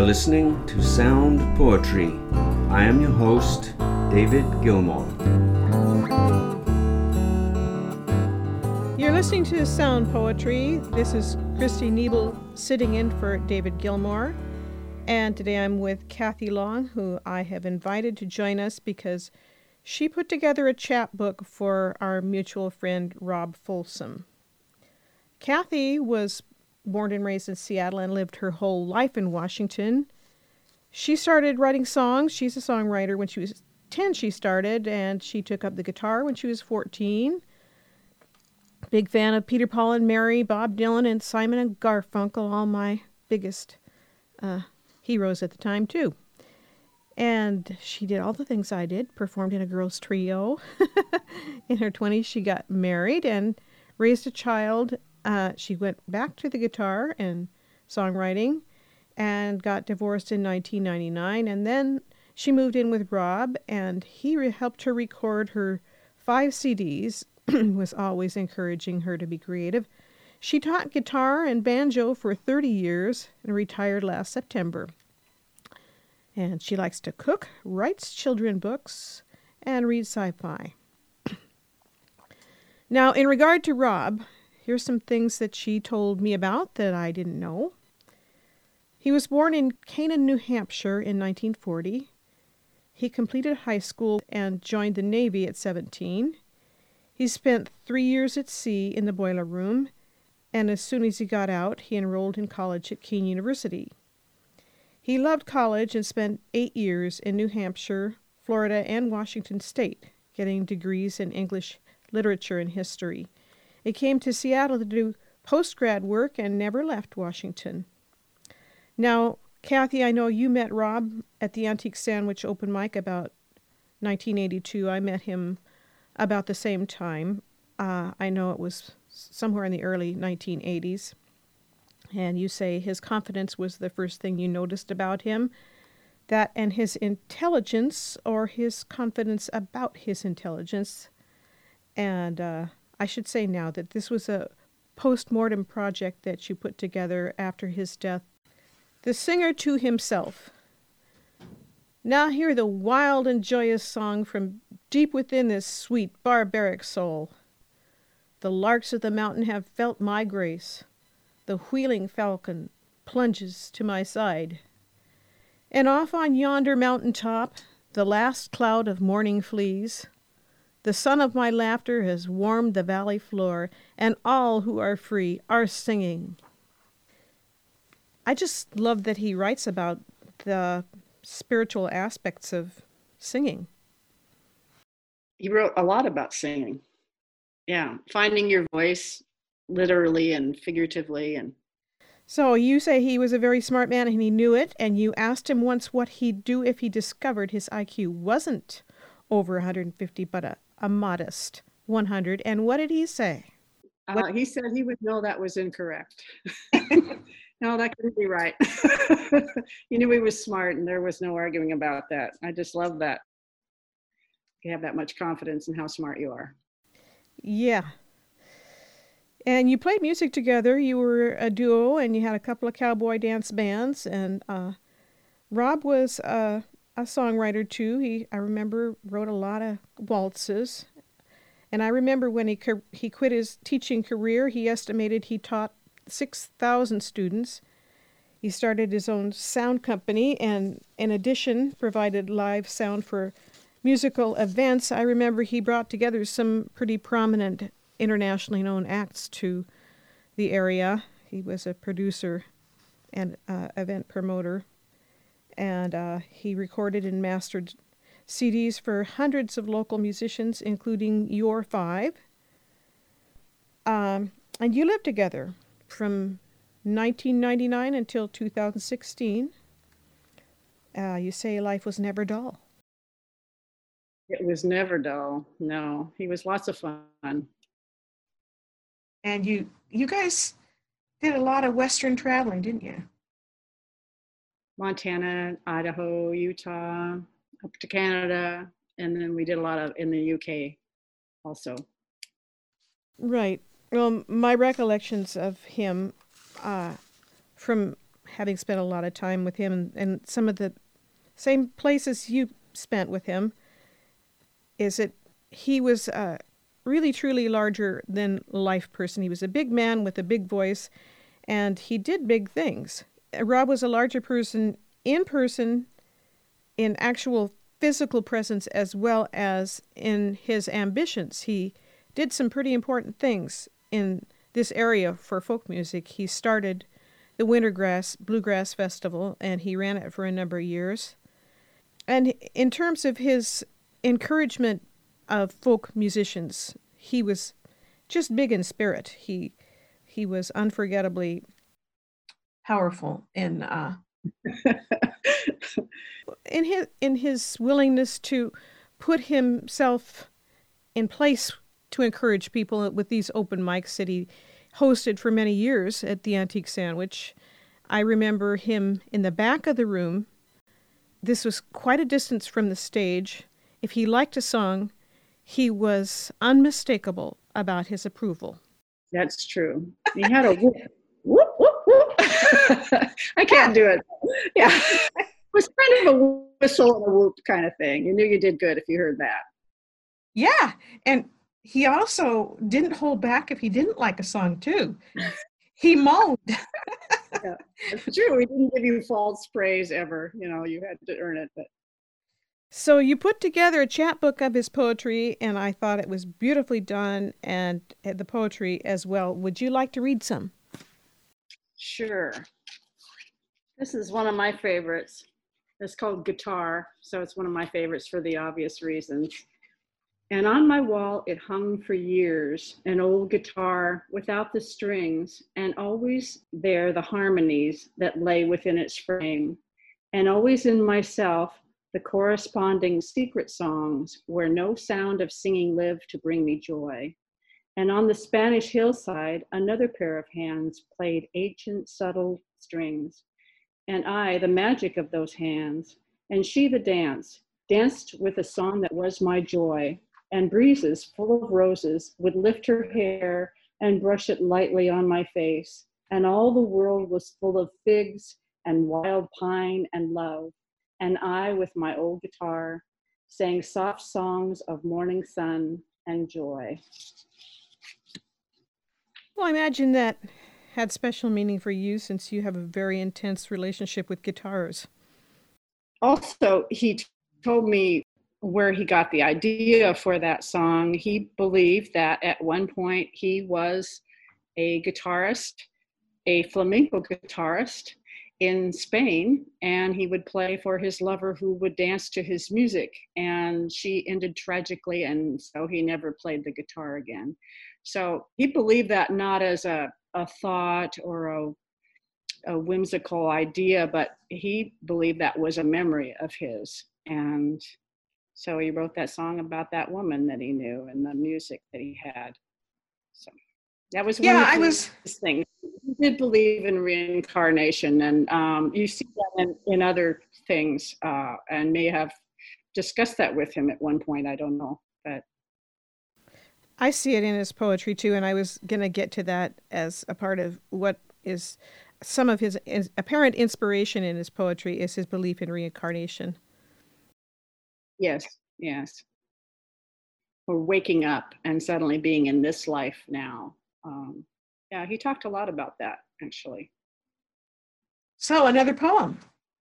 listening to Sound Poetry. I am your host, David Gilmore. You're listening to Sound Poetry. This is Christy Niebel sitting in for David Gilmore. And today I'm with Kathy Long, who I have invited to join us because she put together a chapbook for our mutual friend Rob Folsom. Kathy was born and raised in Seattle and lived her whole life in Washington. She started writing songs. She's a songwriter. When she was 10, she started, and she took up the guitar when she was 14. Big fan of Peter, Paul and Mary, Bob Dylan, and Simon and Garfunkel, all my biggest heroes at the time, too. And she did all the things I did, performed in a girls' trio. In her 20s, she got married and raised a child. She went back to the guitar and songwriting and got divorced in 1999. And then she moved in with Rob, and he helped her record her 5 CDs, was always encouraging her to be creative. She taught guitar and banjo for 30 years and retired last September. And she likes to cook, writes children books, and reads sci-fi. Now, in regard to Rob, here's some things that she told me about that I didn't know. He was born in Canaan, New Hampshire in 1940. He completed high school and joined the Navy at 17. He spent 3 years at sea in the boiler room, and as soon as he got out, he enrolled in college at Kean University. He loved college and spent 8 years in New Hampshire, Florida, and Washington State, getting degrees in English literature and history. He came to Seattle to do post-grad work and never left Washington. Now, Kathy, I know you met Rob at the Antique Sandwich open mic about 1982. I met him about the same time. I know it was somewhere in the early 1980s. And you say his confidence was the first thing you noticed about him. That and his intelligence, or his confidence about his intelligence. And I should say now that this was a post-mortem project that you put together after his death. The singer to himself. Now hear the wild and joyous song from deep within this sweet barbaric soul. The larks of the mountain have felt my grace. The wheeling falcon plunges to my side. And off on yonder mountain top, the last cloud of morning flees. The sun of my laughter has warmed the valley floor, and all who are free are singing. I just love that he writes about the spiritual aspects of singing. He wrote a lot about singing. Yeah, finding your voice literally and figuratively. And so you say he was a very smart man and he knew it, and you asked him once what he'd do if he discovered his IQ wasn't over 150, but a modest 100. And what did he say? He said he would know that was incorrect. No, that couldn't be right. He knew he was smart, and there was no arguing about that. I just love that. You have that much confidence in how smart you are. Yeah. And you played music together. You were a duo, and you had a couple of cowboy dance bands. And Rob was a songwriter, too. I remember, wrote a lot of waltzes. And I remember when he quit his teaching career, he estimated he taught 6,000 students. He started his own sound company and, in addition, provided live sound for musical events. I remember he brought together some pretty prominent internationally known acts to the area. He was a producer and event promoter, and he recorded and mastered CDs for hundreds of local musicians, including Your Five. And you lived together from 1999 until 2016. You say life was never dull. It was never dull. No, he was lots of fun. And you guys did a lot of Western traveling, didn't you? Montana, Idaho, Utah, up to Canada, and then we did a lot of in the UK also. Right. Well, my recollections of him from having spent a lot of time with him and some of the same places you spent with him, is that he was a really, truly larger than life person. He was a big man with a big voice, and he did big things. Rob was a larger person, in actual physical presence as well as in his ambitions. He did some pretty important things in this area for folk music. He started the Wintergrass Bluegrass Festival, and he ran it for a number of years. And in terms of his encouragement of folk musicians, he was just big in spirit. He was unforgettably powerful in his willingness to put himself in place to encourage people with these open mics that he hosted for many years at the Antique Sandwich. I remember him in the back of the room. This was quite a distance from the stage. If he liked a song, he was unmistakable about his approval. That's true. He had a whoop, whoop, whoop, whoop. I can't do it. Yeah. It was kind of a whistle and a whoop kind of thing. You knew you did good if you heard that. Yeah. And he also didn't hold back if he didn't like a song, too. He moaned. Yeah, that's true. We didn't give you false praise ever. You know, you had to earn it. But so you put together a chapbook of his poetry, and I thought it was beautifully done, and the poetry as well. Would you like to read some? Sure. This is one of my favorites. It's called Guitar, so it's one of my favorites for the obvious reasons. And on my wall it hung for years, an old guitar without the strings, and always there the harmonies that lay within its frame, and always in myself the corresponding secret songs where no sound of singing lived to bring me joy. And on the Spanish hillside, another pair of hands played ancient subtle strings, and I, the magic of those hands, and she the dance, danced with a song that was my joy. And breezes full of roses would lift her hair and brush it lightly on my face. And all the world was full of figs and wild pine and love. And I, with my old guitar, sang soft songs of morning sun and joy. Well, I imagine that had special meaning for you since you have a very intense relationship with guitars. Also, he told me where he got the idea for that song. He believed that at one point he was a guitarist, a flamenco guitarist in Spain, and he would play for his lover who would dance to his music. And she ended tragically, and so he never played the guitar again. So he believed that not as a thought or a whimsical idea, but he believed that was a memory of his. And so he wrote that song about that woman that he knew and the music that he had. So that was one of his things. He did believe in reincarnation, and you see that in other things, and may have discussed that with him at one point. I don't know, but I see it in his poetry too, and I was going to get to that as a part of what is some of his apparent inspiration in his poetry is his belief in reincarnation. Yes. Or waking up and suddenly being in this life now. Yeah, he talked a lot about that, actually. So another poem.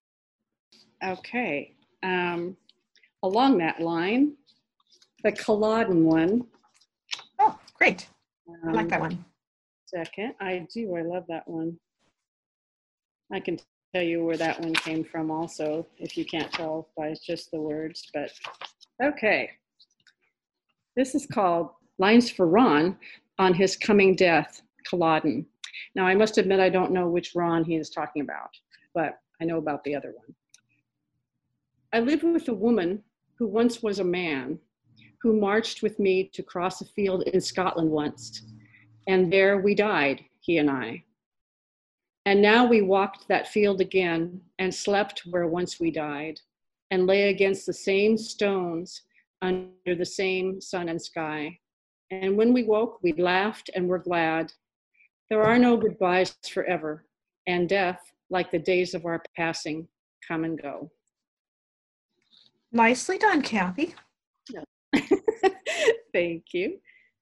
Okay. Along that line, the Culloden one. Oh, great. I like that one. Second, I do. I love that one. I can tell you where that one came from also, if you can't tell by just the words, but okay. This is called Lines for Ron on His Coming Death, Culloden. Now, I must admit I don't know which Ron he is talking about, but I know about the other one. I lived with a woman who once was a man, who marched with me to cross a field in Scotland once, and there we died, he and I. And now we walked that field again and slept where once we died, and lay against the same stones under the same sun and sky. And when we woke, we laughed and were glad. There are no goodbyes forever, and death like the days of our passing come and go. Nicely done, Kathy. Thank you.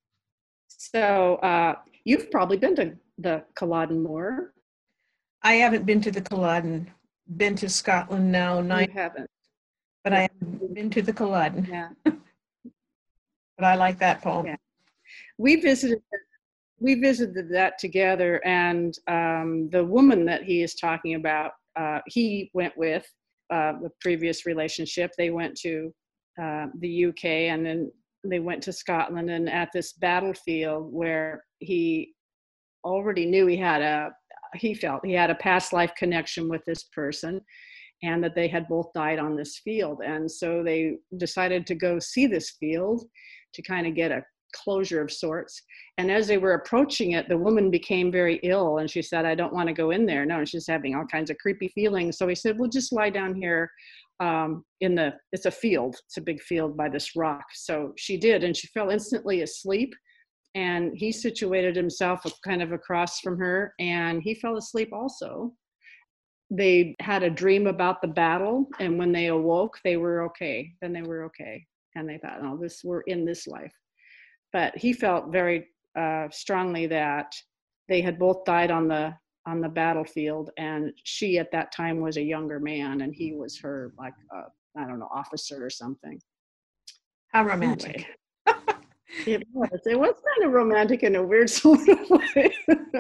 So you've probably been to the Culloden Moor. I haven't been to the Culloden. Been to Scotland now, You haven't. but I haven't been to the Culloden. Yeah. But I like that poem. Yeah. We visited that together, and the woman that he is talking about, he went with the previous relationship. They went to the UK, and then they went to Scotland, and at this battlefield where he already knew he felt he had a past life connection with this person, and that they had both died on this field. And so they decided to go see this field to kind of get a closure of sorts. And as they were approaching it, the woman became very ill, and she said, I don't want to go in there. No, and she's having all kinds of creepy feelings. So he said, well, just lie down here it's a field. It's a big field by this rock. So she did, and she fell instantly asleep. And he situated himself kind of across from her, and he fell asleep also. They had a dream about the battle, and when they awoke, they were okay. Then they were okay. And they thought, oh, we're in this life. But he felt very strongly that they had both died on the battlefield, and she at that time was a younger man, and he was her, like, I don't know, officer or something. How romantic. Anyway, it was kind of romantic in a weird sort of way.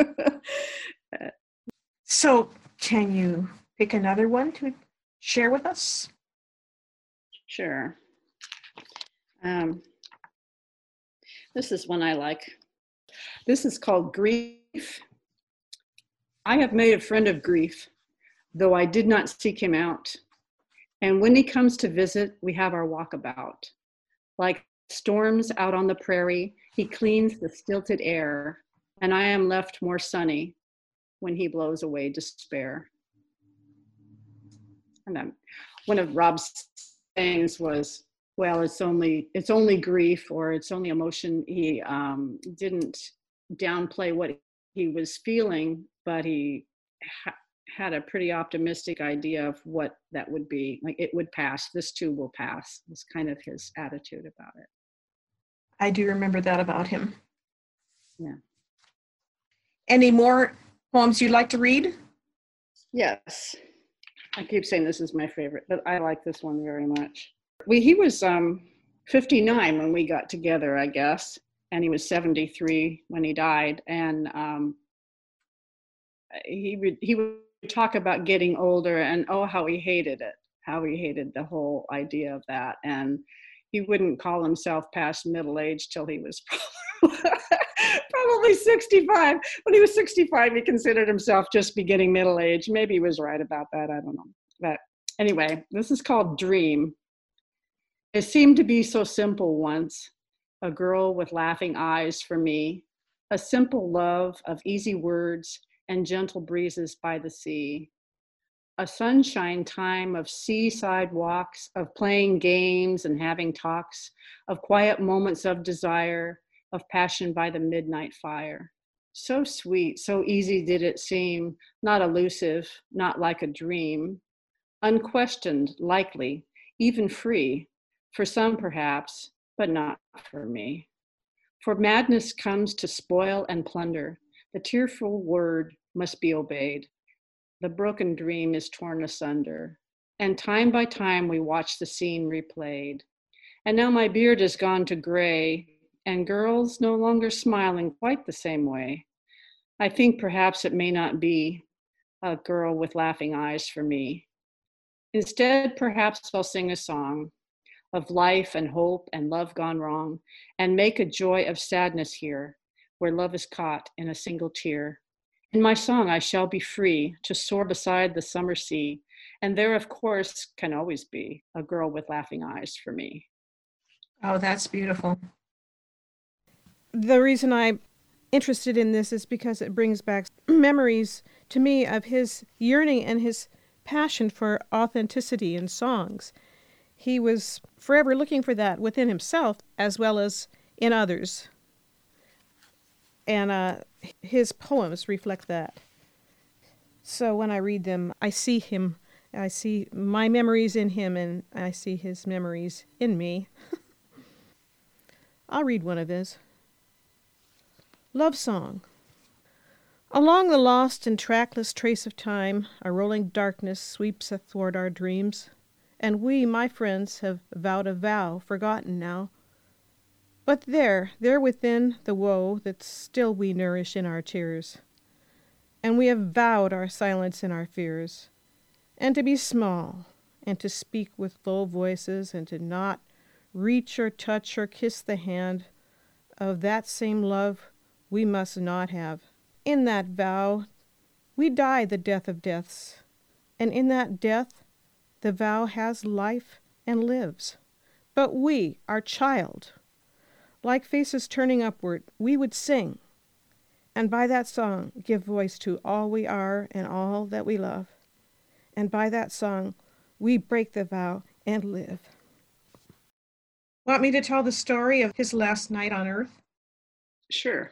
So can you pick another one to share with us? Sure. This is one I like. This is called Grief. I have made a friend of grief, though I did not seek him out. And when he comes to visit, we have our walkabout. Like storms out on the prairie, he cleans the stilted air, and I am left more sunny when he blows away despair. And then one of Rob's sayings was, well, it's only grief, or it's only emotion. He didn't downplay what he was feeling, but he had a pretty optimistic idea of what that would be. Like, it would pass. This too will pass. Was kind of his attitude about it. I do remember that about him. Yeah. Any more poems you'd like to read? Yes. I keep saying this is my favorite, but I like this one very much. He was 59 when we got together, I guess, and he was 73 when he died. And he would talk about getting older, and how he hated it, how he hated the whole idea of that. And he wouldn't call himself past middle age till he was probably 65. When he was 65, he considered himself just beginning middle age. Maybe he was right about that. I don't know. But anyway, this is called Dream. It seemed to be so simple once, a girl with laughing eyes for me, a simple love of easy words and gentle breezes by the sea, a sunshine time of seaside walks, of playing games and having talks, of quiet moments of desire, of passion by the midnight fire. So sweet, so easy did it seem, not elusive, not like a dream, unquestioned, likely, even free, for some perhaps, but not for me. For madness comes to spoil and plunder. The tearful word must be obeyed. The broken dream is torn asunder. And time by time we watch the scene replayed. And now my beard is gone to gray, and girls no longer smile in quite the same way. I think perhaps it may not be a girl with laughing eyes for me. Instead, perhaps I'll sing a song of life and hope and love gone wrong, and make a joy of sadness here, where love is caught in a single tear. In my song, I shall be free to soar beside the summer sea, and there, of course, can always be a girl with laughing eyes for me. Oh, that's beautiful. The reason I'm interested in this is because it brings back memories to me of his yearning and his passion for authenticity in songs. He was forever looking for that within himself as well as in others. And his poems reflect that. So when I read them, I see him. I see my memories in him, and I see his memories in me. I'll read one of his. Love Song. Along the lost and trackless trace of time, a rolling darkness sweeps athwart our dreams, and we, my friends, have vowed a vow forgotten now. But there within the woe that still we nourish in our tears, and we have vowed our silence and our fears, and to be small, and to speak with low voices, and to not reach or touch or kiss the hand of that same love we must not have. In that vow, we die the death of deaths, and in that death, the vow has life and lives. But we, our child, like faces turning upward, we would sing, and by that song give voice to all we are and all that we love. And by that song, we break the vow and live. Want me to tell the story of his last night on Earth? Sure.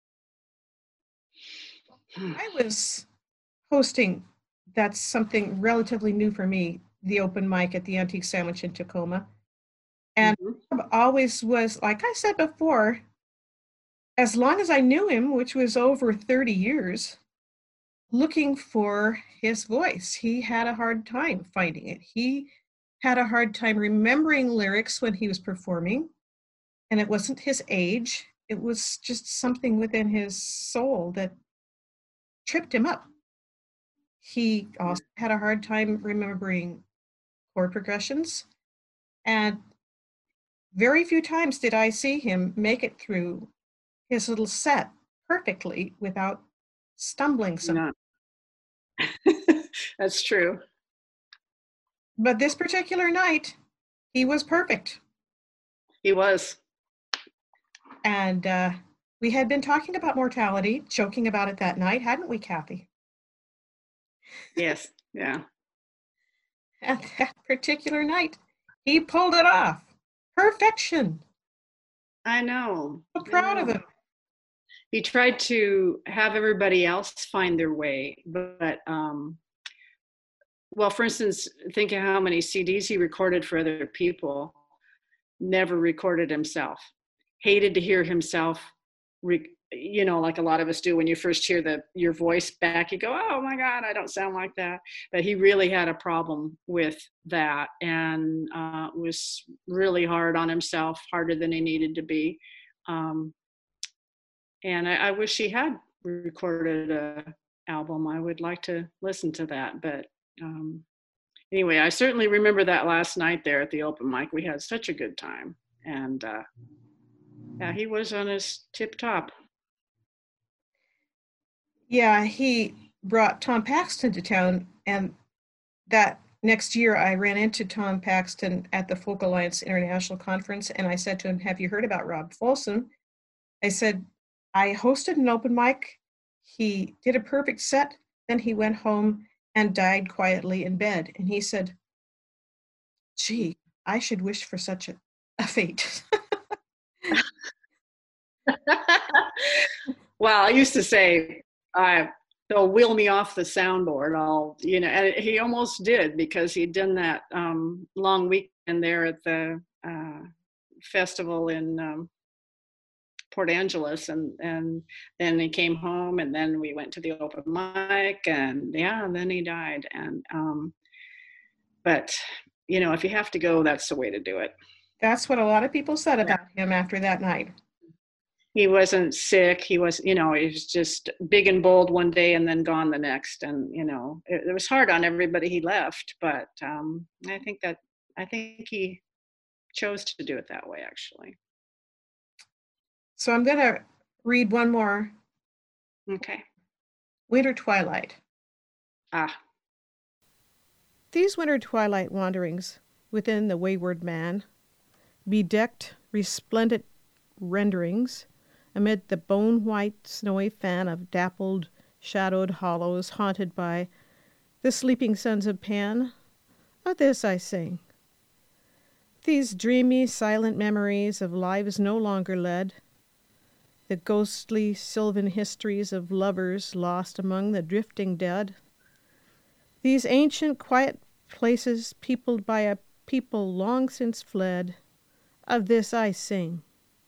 I was hosting, that's something relatively new for me, the open mic at the Antique Sandwich in Tacoma. And Rob always was, like I said before, as long as I knew him, which was over 30 years, looking for his voice. He had a hard time finding it. He had a hard time remembering lyrics when he was performing, and it wasn't his age. It was just something within his soul that tripped him up. He also had a hard time remembering chord progressions, and very few times did I see him make it through his little set perfectly without stumbling some. That's true. But this particular night, he was perfect. He was. And we had been talking about mortality, joking about it that night, hadn't we, Kathy? Yes, yeah. And that particular night, he pulled it off. Perfection. I know. So proud of him. He tried to have everybody else find their way, but well, for instance, think of how many CDs he recorded for other people, never recorded himself. Hated to hear himself, you know, like a lot of us do when you first hear your voice back, you go, oh my God, I don't sound like that. But he really had a problem with that, and was really hard on himself, harder than he needed to be. And I wish he had recorded an album. I would like to listen to that. But anyway, I certainly remember that last night there at the open mic. We had such a good time. And yeah, he was on his tip top. Yeah, he brought Tom Paxton to town. And that next year, I ran into Tom Paxton at the Folk Alliance International Conference. And I said to him, have you heard about Rob Folsom? I said, I hosted an open mic. He did a perfect set. Then he went home and died quietly in bed. And he said, gee, I should wish for such a fate. Well, I used to say, they'll wheel me off the soundboard. And he almost did, because he'd done that long weekend there at the festival in Port Angeles, and then he came home, and then we went to the open mic, and then he died. And but you know, if you have to go, that's the way to do it. That's what a lot of people said about him after that night. He wasn't sick. He was, he was just big and bold one day and then gone the next. And it was hard on everybody he left, but I think he chose to do it that way, actually. So I'm going to read one more. Okay. Winter Twilight. These winter twilight wanderings within the wayward man, bedecked, resplendent renderings amid the bone-white snowy fan of dappled, shadowed hollows haunted by the sleeping sons of Pan, of this I sing. These dreamy, silent memories of lives no longer led, the ghostly sylvan histories of lovers lost among the drifting dead, These ancient, quiet places peopled by a people long since fled, of this I sing.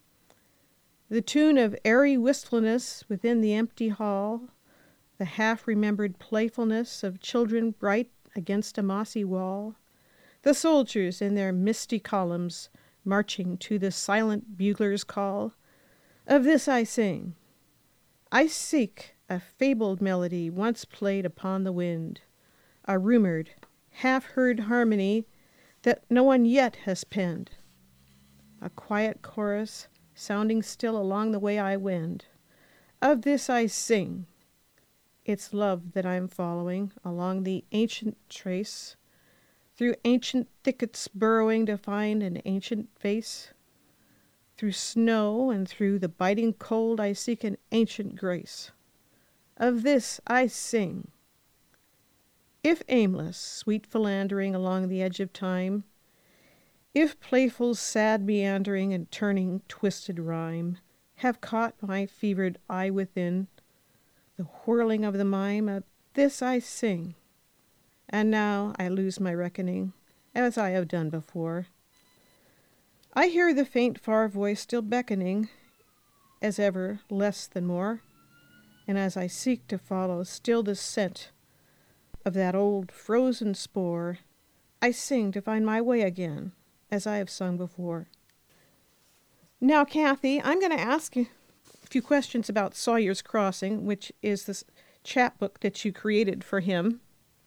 The tune of airy wistfulness within the empty hall, the half-remembered playfulness of children bright against a mossy wall, the soldiers in their misty columns marching to the silent bugler's call, of this I sing. I seek a fabled melody once played upon the wind, a rumored, half-heard harmony that no one yet has penned, a quiet chorus sounding still along the way I wend. Of this I sing. It's love that I'm following along the ancient trace, through ancient thickets burrowing to find an ancient face. Through snow and through the biting cold I seek an ancient grace. Of this I sing. If aimless, sweet philandering along the edge of time, if playful, sad meandering and turning twisted rhyme have caught my fevered eye within, the whirling of the mime, of this I sing. And now I lose my reckoning, as I have done before. I hear the faint far voice still beckoning, as ever, less than more, and as I seek to follow still the scent of that old frozen spore, I sing to find my way again, as I have sung before. Now, Kathy, I'm going to ask you a few questions about Sawyer's Crossing, which is this chapbook that you created for him.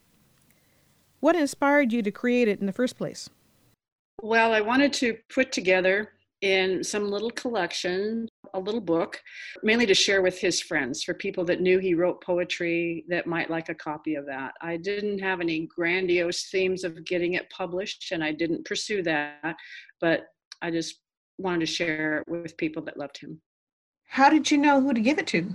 What inspired you to create it in the first place? Well, I wanted to put together in some little collection, a little book, mainly to share with his friends, for people that knew he wrote poetry that might like a copy of that. I didn't have any grandiose themes of getting it published, and I didn't pursue that, but I just wanted to share it with people that loved him. How did you know who to give it to?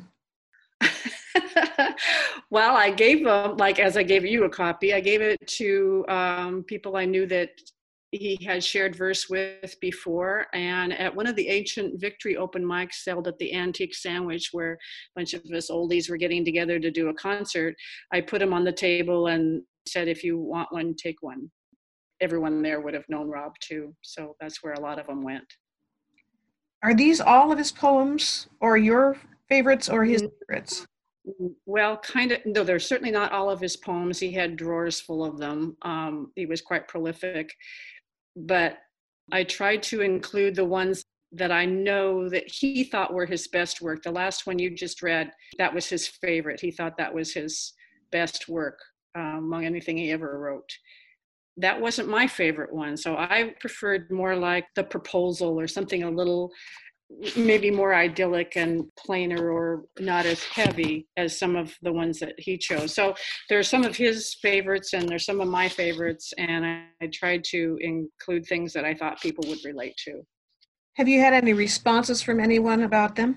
Well, I gave them, like as I gave you a copy, I gave it to people I knew that he had shared verse with before. And at one of the Ancient Victory open mics held at the Antique Sandwich, where a bunch of us oldies were getting together to do a concert, I put him on the table and said, if you want one, take one. Everyone there would have known Rob too. So that's where a lot of them went. Are these all of his poems, or your favorites, or his favorites? Well, kind of. No, they're certainly not all of his poems. He had drawers full of them. He was quite prolific. But I tried to include the ones that I know that he thought were his best work. The last one you just read, that was his favorite. He thought that was his best work among anything he ever wrote. That wasn't my favorite one. So I preferred more like The Proposal, or something a little maybe more idyllic and plainer, or not as heavy as some of the ones that he chose. So there's some of his favorites and there's some of my favorites, and I tried to include things that I thought people would relate to. Have you had any responses from anyone about them?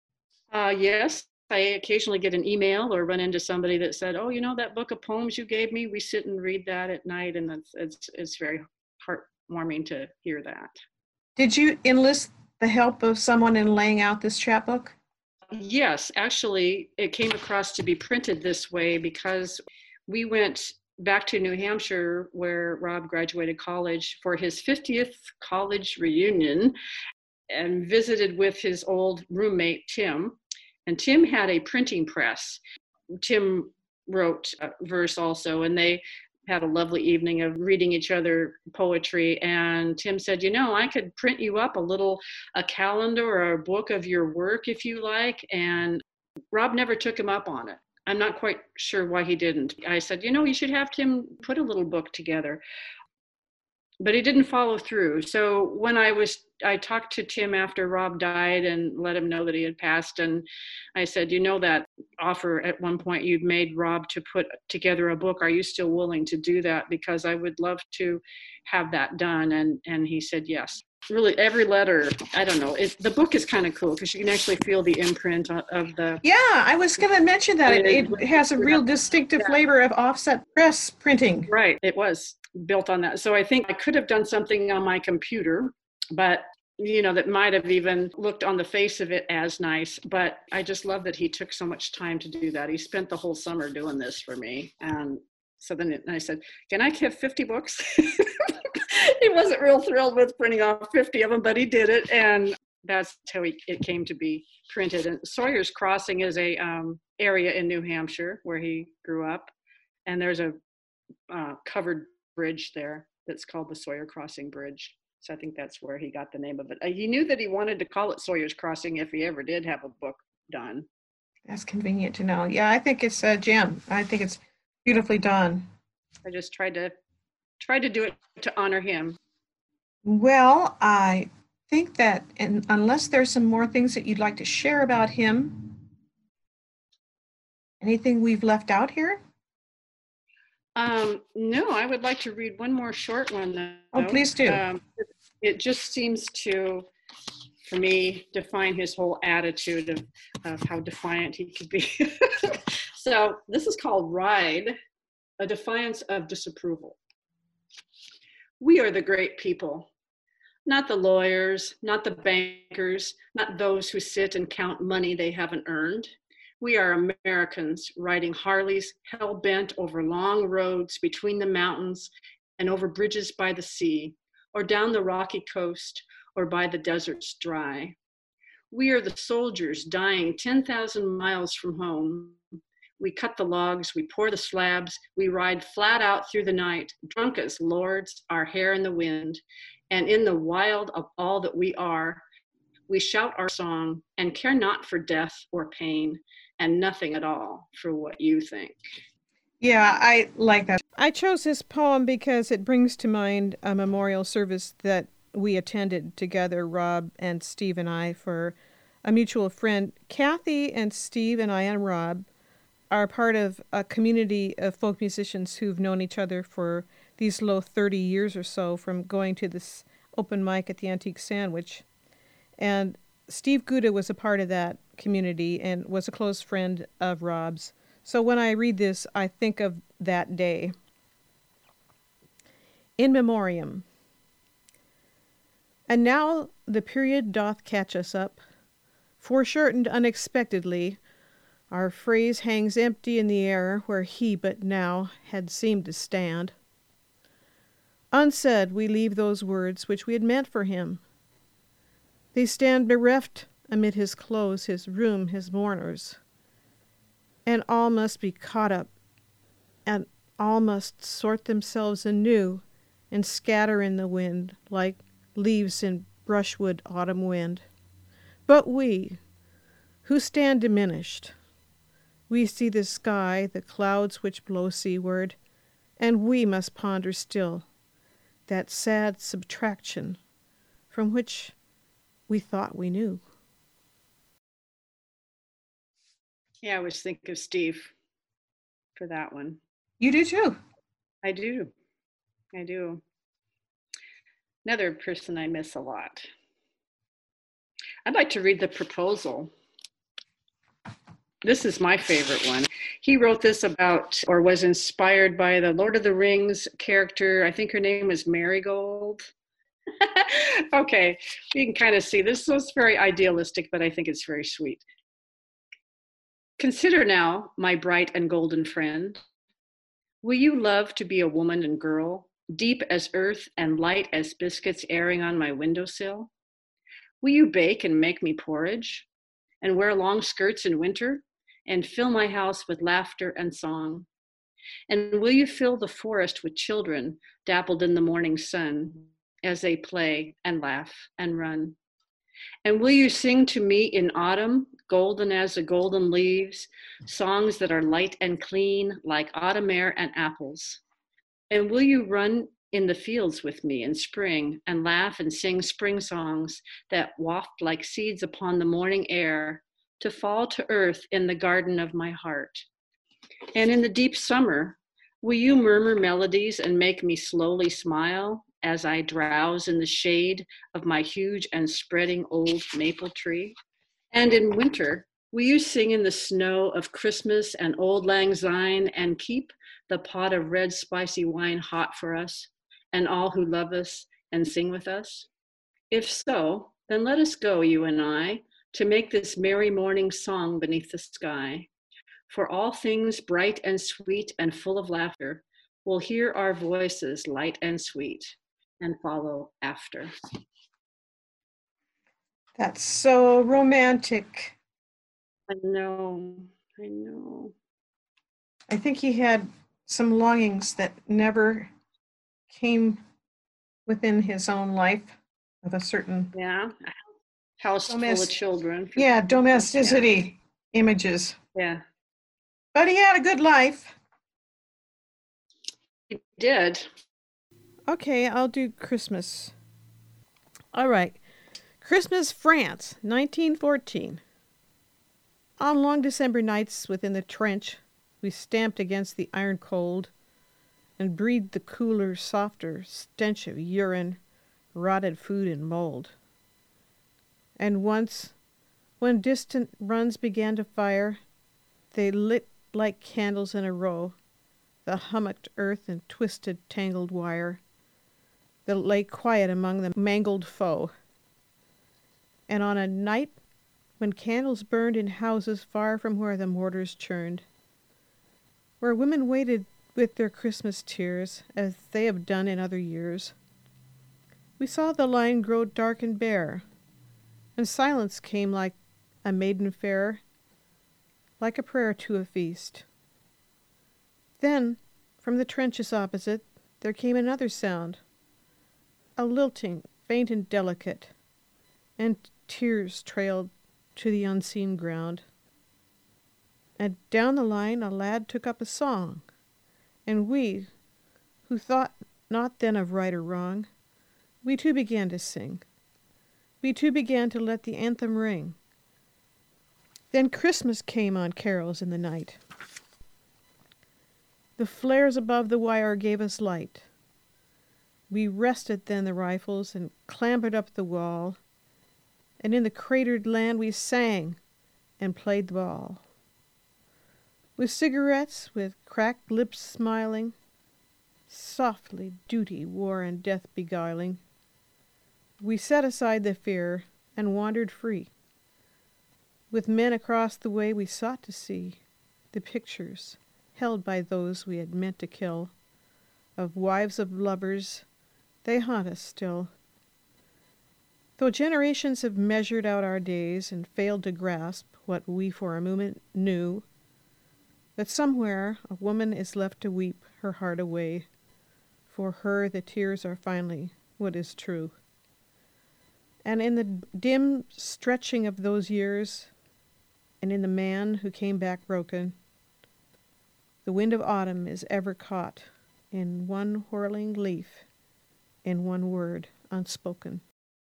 Yes, I occasionally get an email or run into somebody that said, oh, you know, that book of poems you gave me, we sit and read that at night, and it's very heartwarming to hear that. Did you enlist the help of someone in laying out this chapbook? Yes, actually, it came across to be printed this way because we went back to New Hampshire, where Rob graduated college, for his 50th college reunion, and visited with his old roommate, Tim. And Tim had a printing press. Tim wrote verse also, and they had a lovely evening of reading each other poetry. And Tim said, you know, I could print you up a calendar or a book of your work if you like. And Rob never took him up on it. I'm not quite sure why he didn't. I said, you know, you should have Tim put a little book together. But he didn't follow through. So when I talked to Tim after Rob died and let him know that he had passed, and I said, you know, that offer at one point you'd made Rob to put together a book, are you still willing to do that? Because I would love to have that done. And he said yes. Really, every letter, I don't know, the book is kind of cool because you can actually feel the imprint of the... Yeah, I was going to mention that. It has a real distinctive flavor of offset press printing. Right, it was built on that. So I think I could have done something on my computer, but you know, that might have even looked on the face of it as nice. But I just love that he took so much time to do that. He spent the whole summer doing this for me, and So then I said, can I have 50 books? He wasn't real thrilled with printing off 50 of them, but he did it. And that's how it came to be printed. And Sawyer's Crossing is a area in New Hampshire where he grew up. And there's a covered bridge there that's called the Sawyer Crossing Bridge. So I think that's where he got the name of it. He knew that he wanted to call it Sawyer's Crossing if he ever did have a book done. That's convenient to know. Yeah, I think it's a gem. I think it's beautifully done. I just tried to do it to honor him. Well, I think that, and unless there's some more things that you'd like to share about him, anything we've left out here? No, I would like to read one more short one, though. Oh, please do. It just seems to, for me, define his whole attitude of how defiant he could be. So this is called Ride, a Defiance of Disapproval. We are the great people, not the lawyers, not the bankers, not those who sit and count money they haven't earned. We are Americans riding Harleys, hell-bent over long roads between the mountains and over bridges by the sea, or down the rocky coast, or by the deserts dry. We are the soldiers dying 10,000 miles from home. We cut the logs, we pour the slabs, we ride flat out through the night, drunk as lords, our hair in the wind, and in the wild of all that we are, we shout our song and care not for death or pain, and nothing at all for what you think. Yeah, I like that. I chose this poem because it brings to mind a memorial service that we attended together, Rob and Steve and I, for a mutual friend. Kathy and Steve and I and Rob are part of a community of folk musicians who've known each other for these 30 years or so, from going to this open mic at the Antique Sandwich. And Steve Gouda was a part of that community and was a close friend of Rob's. So when I read this, I think of that day. In Memoriam. And now the period doth catch us up, foreshortened unexpectedly. Our phrase hangs empty in the air where he but now had seemed to stand. Unsaid we leave those words which we had meant for him. They stand bereft amid his clothes, his room, his mourners. And all must be caught up, and all must sort themselves anew and scatter in the wind like leaves in brushwood autumn wind. But we, who stand diminished, we see the sky, the clouds which blow seaward, and we must ponder still that sad subtraction from which we thought we knew. Yeah, I always think of Steve for that one. You do too. I do. Another person I miss a lot. I'd like to read The Proposal. This is my favorite one. He wrote this about, or was inspired by, the Lord of the Rings character. I think her name was Marigold. Okay, you can kind of see this. So it's very idealistic, but I think it's very sweet. Consider now, my bright and golden friend, will you love to be a woman and girl, deep as earth and light as biscuits airing on my windowsill? Will you bake and make me porridge, and wear long skirts in winter, and fill my house with laughter and song? And will you fill the forest with children dappled in the morning sun as they play and laugh and run? And will you sing to me in autumn, golden as the golden leaves, songs that are light and clean like autumn air and apples? And will you run in the fields with me in spring and laugh and sing spring songs that waft like seeds upon the morning air to fall to earth in the garden of my heart? And in the deep summer, will you murmur melodies and make me slowly smile as I drowse in the shade of my huge and spreading old maple tree? And in winter, will you sing in the snow of Christmas and Old Lang Syne and keep the pot of red spicy wine hot for us and all who love us and sing with us? If so, then let us go, you and I, to make this merry morning song beneath the sky. For all things bright and sweet and full of laughter will hear our voices light and sweet and follow after. That's so romantic. I know, I know. I think he had some longings that never came within his own life of a certain Yeah, a house full of children. domesticity images. Yeah, But he had a good life. he did. Okay, I'll do Christmas. All right. Christmas, France, 1914. On long December nights within the trench, we stamped against the iron cold and breathed the cooler, softer stench of urine, rotted food, and mold. And once, when distant runs began to fire, they lit like candles in a row the hummocked earth and twisted, tangled wire that lay quiet among the mangled foe. And on a night when candles burned in houses far from where the mortars churned, where women waited with their Christmas tears as they have done in other years, we saw the line grow dark and bare, and silence came like a maiden fair, like a prayer to a feast. Then, from the trenches opposite, there came another sound, a lilting, faint and delicate, and tears trailed to the unseen ground. And down the line a lad took up a song, and we, who thought not then of right or wrong, we too began to sing. We too began to let the anthem ring. Then Christmas came on carols in the night. The flares above the wire gave us light. We rested then the rifles and clambered up the wall, and in the cratered land we sang and played the ball. With cigarettes, with cracked lips smiling, softly duty, war, and death beguiling, we set aside the fear and wandered free. With men across the way we sought to see the pictures held by those we had meant to kill, of wives of lovers, they haunt us still. Though generations have measured out our days and failed to grasp what we for a moment knew, that somewhere a woman is left to weep her heart away. For her the tears are finally what is true. And in the dim stretching of those years, and in the man who came back broken, the wind of autumn is ever caught in one whirling leaf, in one word unspoken.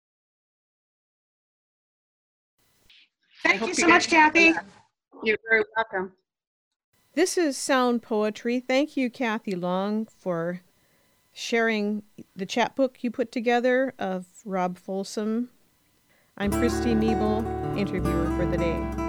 Thank you so much, Kathy. You're very welcome. This is Sound Poetry. Thank you, Kathy Long, for sharing the chapbook you put together of Rob Folsom. I'm Christy Nebel, interviewer for the day.